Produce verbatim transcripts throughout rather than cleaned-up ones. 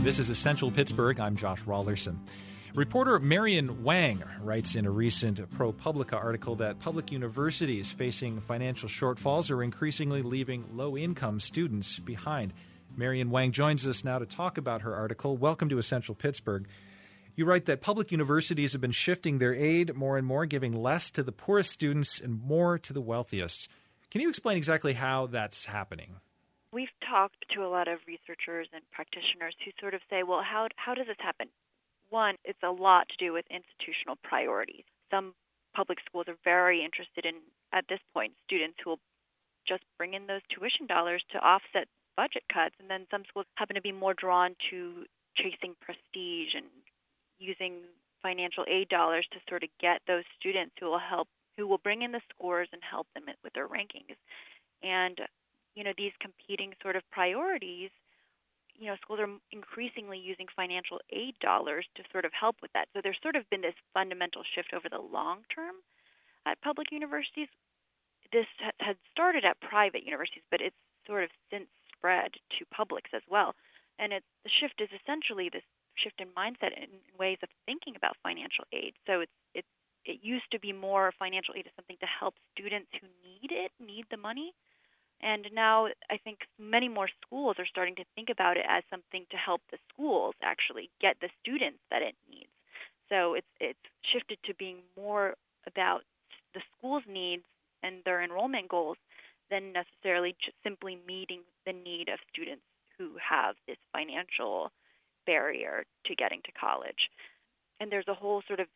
This is Essential Pittsburgh. I'm Josh Rawlerson. Reporter Marian Wang writes in a recent ProPublica article that public universities facing financial shortfalls are increasingly leaving low-income students behind. Marian Wang joins us now to talk about her article. Welcome to Essential Pittsburgh. You write that public universities have been shifting their aid more and more, giving less to the poorest students and more to the wealthiest. Can you explain exactly how that's happening? We've talked to a lot of researchers and practitioners who sort of say, well, how how does this happen? One, it's a lot to do with institutional priorities. Some public schools are very interested in, at this point, students who will just bring in those tuition dollars to offset budget cuts, and then some schools happen to be more drawn to chasing prestige and using financial aid dollars to sort of get those students who will help, who will bring in the scores and help them with their rankings. And you know, these competing sort of priorities, you know, schools are increasingly using financial aid dollars to sort of help with that. So there's sort of been this fundamental shift over the long term at public universities. This had started at private universities, but it's sort of since spread to publics as well. And it's, the shift is essentially this shift in mindset and ways of thinking about financial aid. So it's, it's, it used to be more financial aid as something to help students who need it, need the money. And now I think many more schools are starting to think about it as something to help the schools actually get the students that it needs. So it's it's shifted to being more about the school's needs and their enrollment goals than necessarily just simply meeting the need of students who have this financial barrier to getting to college. And there's a whole sort of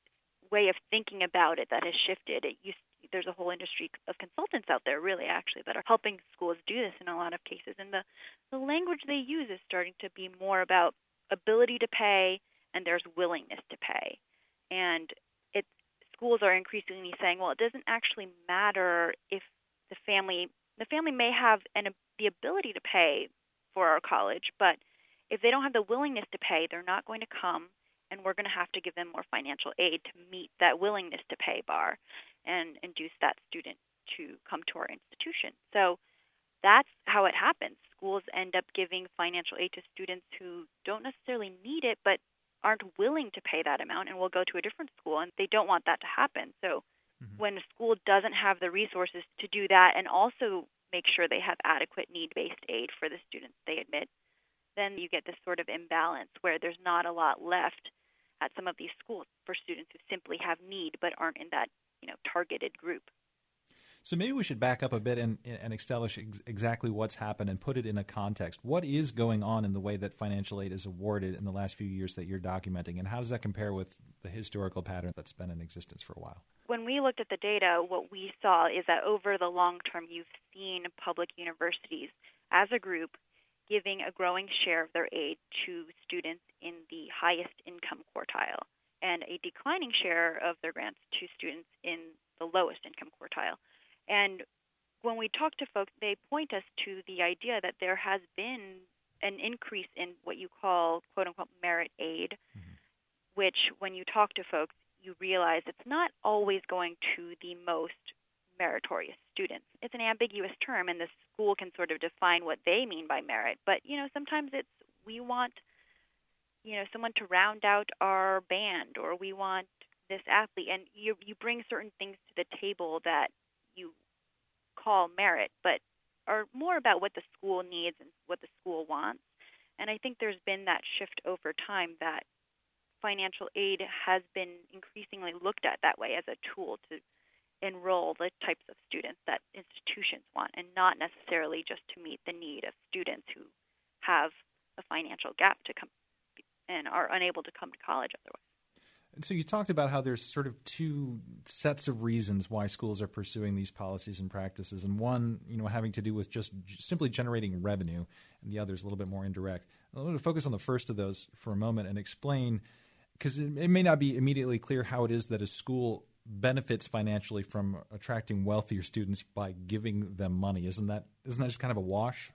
way of thinking about it that has shifted. It used There's a whole industry of consultants out there, really, actually, that are helping schools do this in a lot of cases. And the, the language they use is starting to be more about ability to pay, and there's willingness to pay. And it, schools are increasingly saying, well, it doesn't actually matter if the family the family may have an, the ability to pay for our college, but if they don't have the willingness to pay, they're not going to come, and we're going to have to give them more financial aid to meet that willingness to pay bar and induce that student to come to our institution. So that's how it happens. Schools end up giving financial aid to students who don't necessarily need it but aren't willing to pay that amount and will go to a different school, and they don't want that to happen. So mm-hmm. when a school doesn't have the resources to do that and also make sure they have adequate need-based aid for the students they admit, then you get this sort of imbalance where there's not a lot left at some of these schools for students who simply have need but aren't in that you know, targeted group. So maybe we should back up a bit and, and establish ex- exactly what's happened and put it in a context. What is going on in the way that financial aid is awarded in the last few years that you're documenting, and how does that compare with the historical pattern that's been in existence for a while? When we looked at the data, what we saw is that over the long term, you've seen public universities as a group giving a growing share of their aid to students in the highest income quartile, and a declining share of their grants to students in the lowest income quartile. And when we talk to folks, they point us to the idea that there has been an increase in what you call, quote-unquote, merit aid, mm-hmm. which when you talk to folks, you realize it's not always going to the most meritorious students. It's an ambiguous term, and the school can sort of define what they mean by merit. But, you know, sometimes it's we want you know, someone to round out our band, or we want this athlete, and you you bring certain things to the table that you call merit, but are more about what the school needs and what the school wants. And I think there's been that shift over time that financial aid has been increasingly looked at that way as a tool to enroll the types of students that institutions want, and not necessarily just to meet the need of students who have a financial gap to come and are unable to come to college otherwise. And so you talked about how there's sort of two sets of reasons why schools are pursuing these policies and practices, and one, you know, having to do with just simply generating revenue, and the other is a little bit more indirect. I want to focus on the first of those for a moment and explain, because it, it may not be immediately clear how it is that a school benefits financially from attracting wealthier students by giving them money. Isn't that isn't that just kind of a wash?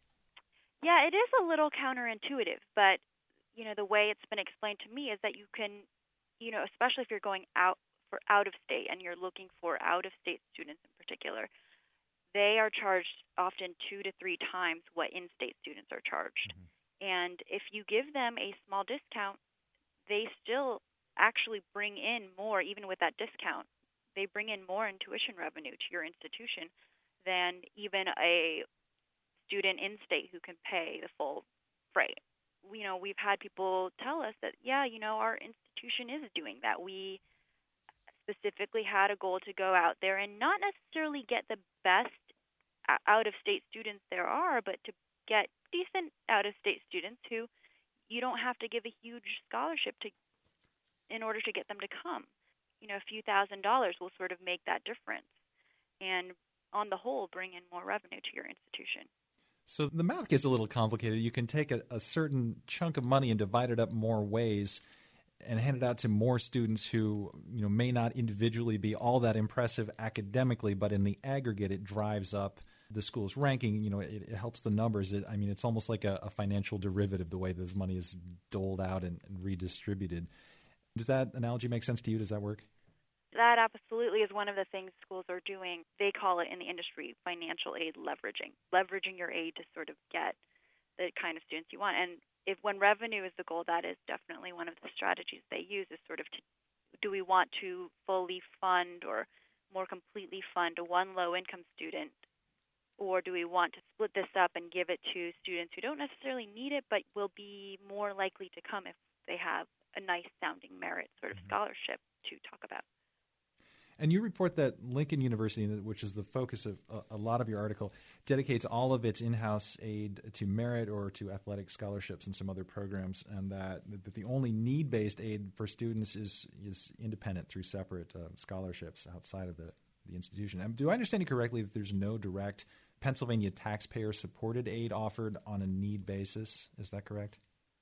Yeah, it is a little counterintuitive, but you know, the way it's been explained to me is that you can, you know, especially if you're going out for out of state and you're looking for out of state students in particular, they are charged often two to three times what in-state students are charged. Mm-hmm. And if you give them a small discount, they still actually bring in more, even with that discount. They bring in more in tuition revenue to your institution than even a student in-state who can pay the full freight. You know, we've had people tell us that, yeah, you know, our institution is doing that. We specifically had a goal to go out there and not necessarily get the best out-of-state students there are, but to get decent out-of-state students who you don't have to give a huge scholarship to in order to get them to come. You know, a few thousand dollars will sort of make that difference and, on the whole, bring in more revenue to your institution. So the math gets a little complicated. You can take a, a certain chunk of money and divide it up more ways and hand it out to more students who, you know, may not individually be all that impressive academically, but in the aggregate it drives up the school's ranking. You know, it, it helps the numbers. It, I mean, it's almost like a, a financial derivative, the way this money is doled out and, and redistributed. Does that analogy make sense to you? Does that work? That absolutely is one of the things schools are doing. They call it in the industry financial aid leveraging, leveraging your aid to sort of get the kind of students you want. And if when revenue is the goal, that is definitely one of the strategies they use is sort of to, do we want to fully fund or more completely fund a one low-income student, or do we want to split this up and give it to students who don't necessarily need it but will be more likely to come if they have a nice-sounding merit sort of Mm-hmm. scholarship to talk about? And you report that Lincoln University, which is the focus of a, a lot of your article, dedicates all of its in-house aid to merit or to athletic scholarships and some other programs, and that, that the only need-based aid for students is is independent through separate uh, scholarships outside of the, the institution. Um, do I understand you correctly that there's no direct Pennsylvania taxpayer-supported aid offered on a need basis? Is that correct?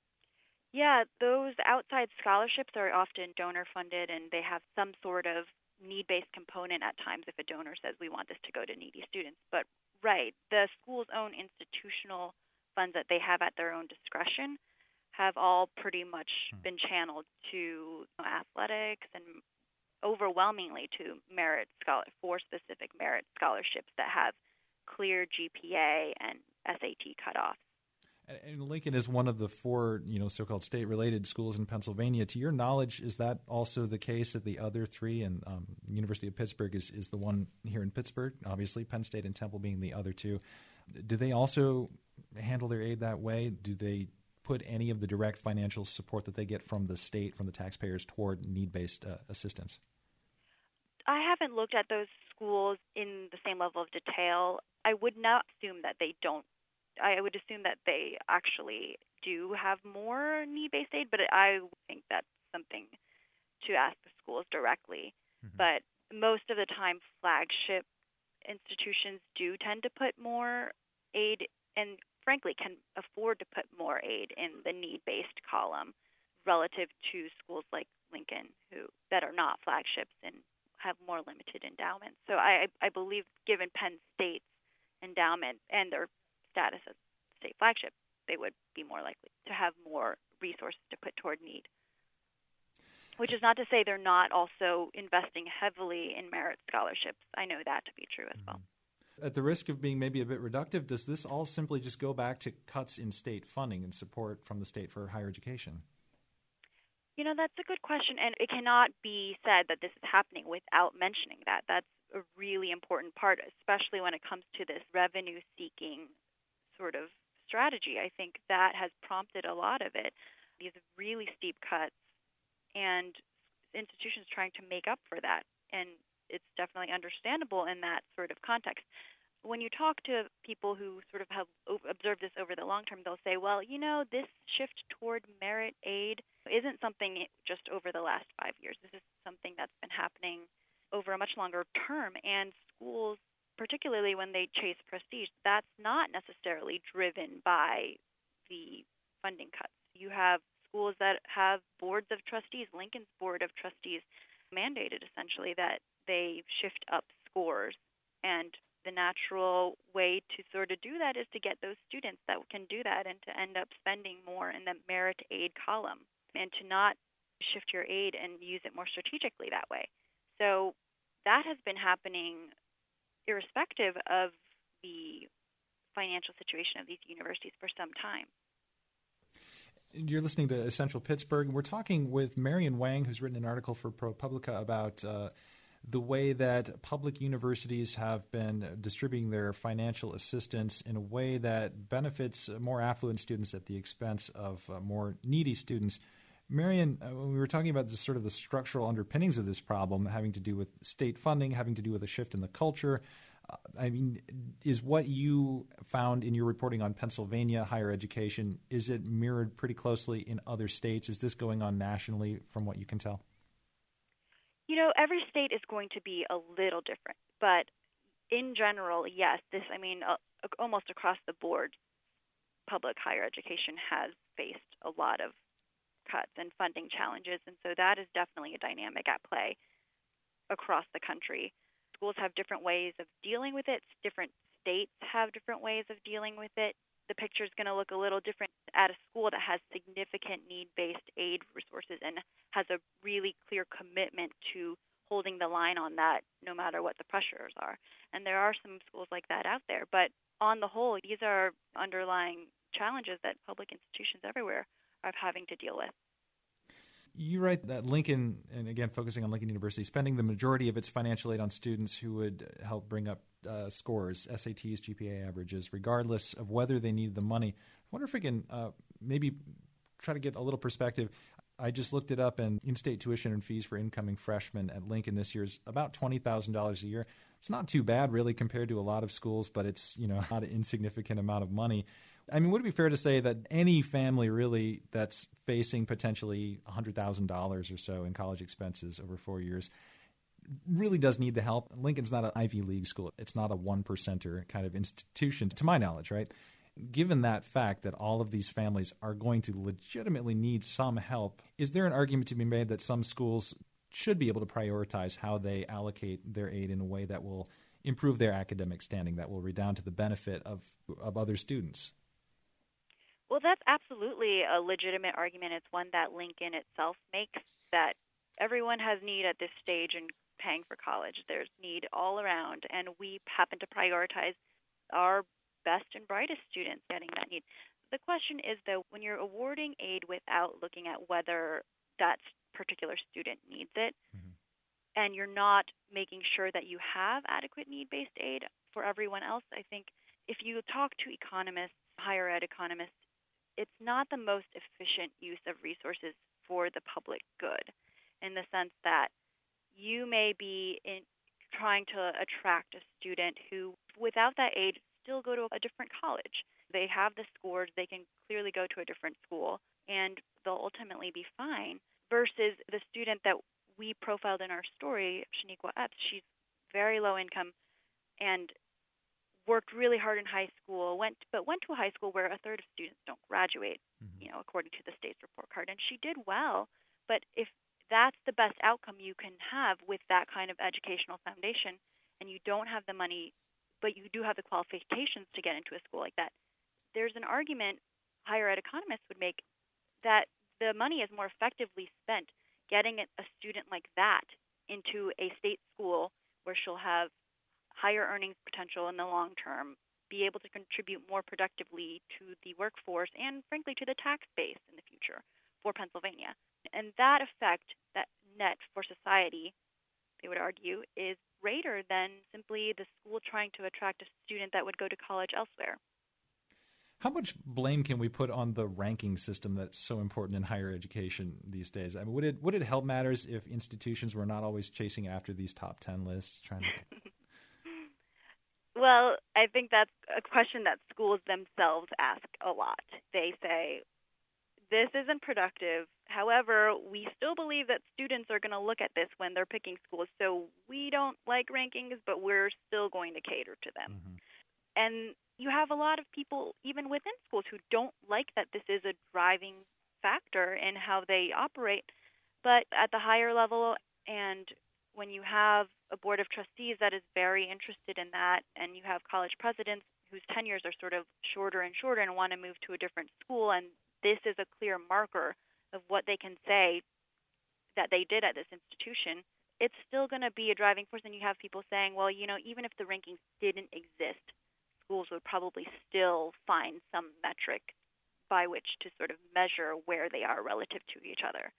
Yeah, those outside scholarships are often donor-funded, and they have some sort of need-based component at times if a donor says we want this to go to needy students. But right, the school's own institutional funds that they have at their own discretion have all pretty much hmm. been channeled to you know, athletics and overwhelmingly to merit scholar for specific merit scholarships that have clear G P A and S A T cutoffs. And Lincoln is one of the four, you know, so-called state-related schools in Pennsylvania. To your knowledge, is that also the case at the other three? And um, University of Pittsburgh is, is the one here in Pittsburgh, obviously, Penn State and Temple being the other two. Do they also handle their aid that way? Do they put any of the direct financial support that they get from the state, from the taxpayers, toward need-based uh, assistance? I haven't looked at those schools in the same level of detail. I would not assume that they don't. I would assume that they actually do have more need-based aid, but I think that's something to ask the schools directly. Mm-hmm. But most of the time, flagship institutions do tend to put more aid and, frankly, can afford to put more aid in the need-based column relative to schools like Lincoln, who that are not flagships and have more limited endowments. So I, I believe, given Penn State's endowment and their status as state flagship, they would be more likely to have more resources to put toward need. Which is not to say they're not also investing heavily in merit scholarships. I know that to be true as well. At the risk of being maybe a bit reductive, does this all simply just go back to cuts in state funding and support from the state for higher education? You know, that's a good question, and it cannot be said that this is happening without mentioning that. That's a really important part, especially when it comes to this revenue-seeking sort of strategy. I think that has prompted a lot of it, these really steep cuts, and institutions trying to make up for that. And it's definitely understandable in that sort of context. When you talk to people who sort of have observed this over the long term, they'll say, well, you know, this shift toward merit aid isn't something just over the last five years. This is something that's been happening over a much longer term. And schools, particularly when they chase prestige, that's not necessarily driven by the funding cuts. You have schools that have boards of trustees. Lincoln's board of trustees mandated essentially that they shift up scores, and the natural way to sort of do that is to get those students that can do that and to end up spending more in the merit aid column and to not shift your aid and use it more strategically that way. So that has been happening irrespective of the financial situation of these universities for some time. You're listening to Essential Pittsburgh. We're talking with Marian Wang, who's written an article for ProPublica about uh, the way that public universities have been distributing their financial assistance in a way that benefits more affluent students at the expense of uh, more needy students. Marian, uh, when we were talking about the sort of the structural underpinnings of this problem having to do with state funding, having to do with a shift in the culture, uh, I mean, is what you found in your reporting on Pennsylvania higher education, is it mirrored pretty closely in other states? Is this going on nationally from what you can tell? You know, every state is going to be a little different, but in general, yes, this, I mean, uh, almost across the board, public higher education has faced a lot of cuts and funding challenges, and so that is definitely a dynamic at play across the country. Schools have different ways of dealing with it. Different states have different ways of dealing with it. The picture is going to look a little different at a school that has significant need-based aid resources and has a really clear commitment to holding the line on that no matter what the pressures are. And there are some schools like that out there. But on the whole, these are underlying challenges that public institutions everywhere are having to deal with. You write that Lincoln, and again focusing on Lincoln University, spending the majority of its financial aid on students who would help bring up uh, scores, S A Ts, G P A averages, regardless of whether they needed the money. I wonder if we can uh, maybe try to get a little perspective. I just looked it up, and in-state tuition and fees for incoming freshmen at Lincoln this year is about twenty thousand dollars a year. It's not too bad, really, compared to a lot of schools, but it's, you know, not an insignificant amount of money. I mean, would it be fair to say that any family really that's facing potentially one hundred thousand dollars or so in college expenses over four years really does need the help? Lincoln's not an Ivy League school. It's not a one-percenter kind of institution, to my knowledge, right? Given that fact that all of these families are going to legitimately need some help, is there an argument to be made that some schools should be able to prioritize how they allocate their aid in a way that will improve their academic standing, that will redound to the benefit of, of other students? Well, that's absolutely a legitimate argument. It's one that Lincoln itself makes, that everyone has need at this stage in paying for college. There's need all around, and we happen to prioritize our best and brightest students getting that need. The question is, though, when you're awarding aid without looking at whether that particular student needs it, mm-hmm. and you're not making sure that you have adequate need-based aid for everyone else, I think if you talk to economists, higher ed economists, it's not the most efficient use of resources for the public good, in the sense that you may be in trying to attract a student who, without that aid, still go to a different college. They have the scores, they can clearly go to a different school, and they'll ultimately be fine, versus the student that we profiled in our story, Shaniqua Epps. She's very low income and worked really hard in high school, went but went to a high school where a third of students don't graduate, mm-hmm. you know, according to the state's report card. And she did well, but if that's the best outcome you can have with that kind of educational foundation, and you don't have the money, but you do have the qualifications to get into a school like that, there's an argument higher ed economists would make that the money is more effectively spent getting a student like that into a state school where she'll have higher earnings potential in the long term, be able to contribute more productively to the workforce and, frankly, to the tax base in the future for Pennsylvania. And that effect, that net for society, they would argue, is greater than simply the school trying to attract a student that would go to college elsewhere. How much blame can we put on the ranking system that's so important in higher education these days? I mean, would it would it help matters if institutions were not always chasing after these top ten lists, trying to... Well, I think that's a question that schools themselves ask a lot. They say, this isn't productive. However, we still believe that students are going to look at this when they're picking schools, so we don't like rankings, but we're still going to cater to them. Mm-hmm. And you have a lot of people, even within schools, who don't like that this is a driving factor in how they operate. But at the higher level, and when you have a board of trustees that is very interested in that, and you have college presidents whose tenures are sort of shorter and shorter and want to move to a different school, and this is a clear marker of what they can say that they did at this institution, it's still going to be a driving force. And you have people saying, well, you know, even if the rankings didn't exist, schools would probably still find some metric by which to sort of measure where they are relative to each other.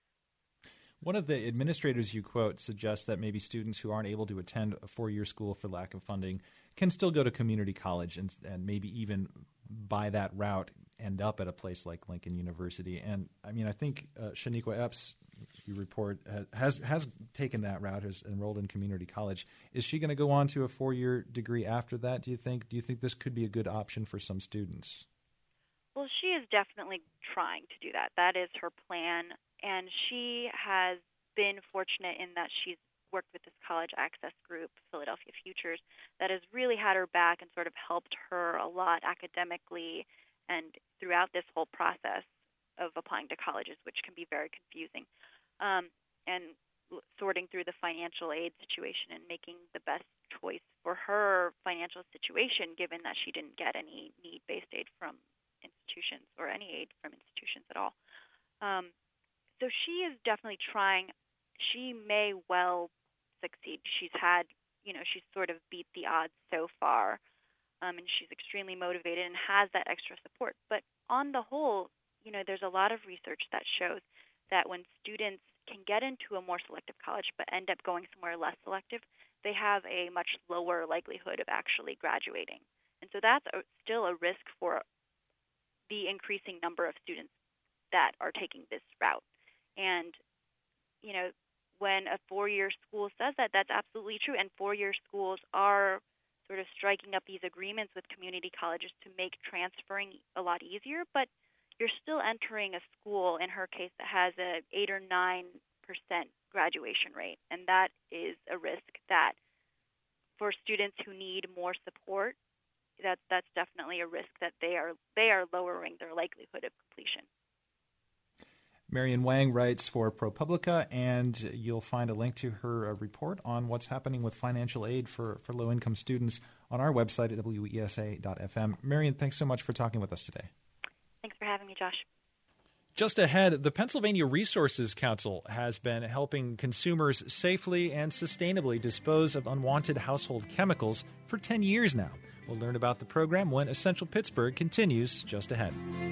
One of the administrators you quote suggests that maybe students who aren't able to attend a four-year school for lack of funding can still go to community college and, and maybe even by that route end up at a place like Lincoln University. And I mean, I think uh, Shaniqua Epps, you report, has has taken that route, has enrolled in community college. Is she going to go on to a four-year degree after that, do you think? Do you think this could be a good option for some students? Well, she is definitely trying to do that. That is her plan. And she has been fortunate in that she's worked with this college access group, Philadelphia Futures, that has really had her back and sort of helped her a lot academically and throughout this whole process of applying to colleges, which can be very confusing, um, and sorting through the financial aid situation and making the best choice for her financial situation, given that she didn't get any need-based aid from institutions or any aid from institutions at all. Um, so she is definitely trying. She may well succeed. She's had, you know, she's sort of beat the odds so far, um, and she's extremely motivated and has that extra support. But on the whole, you know, there's a lot of research that shows that when students can get into a more selective college but end up going somewhere less selective, they have a much lower likelihood of actually graduating. And so that's a, still a risk for the increasing number of students that are taking this route. And, you know, when a four-year school says that, that's absolutely true. And four-year schools are sort of striking up these agreements with community colleges to make transferring a lot easier. But you're still entering a school, in her case, that has a eight or nine percent graduation rate. And that is a risk that for students who need more support, that that's definitely a risk that they are they are lowering their likelihood of completion. Marian Wang writes for ProPublica, and you'll find a link to her uh, report on what's happening with financial aid for, for low-income students on our website at W E S A dot F M. Marian, thanks so much for talking with us today. Thanks for having me, Josh. Just ahead, the Pennsylvania Resources Council has been helping consumers safely and sustainably dispose of unwanted household chemicals for ten years now. We'll learn about the program when Essential Pittsburgh continues just ahead.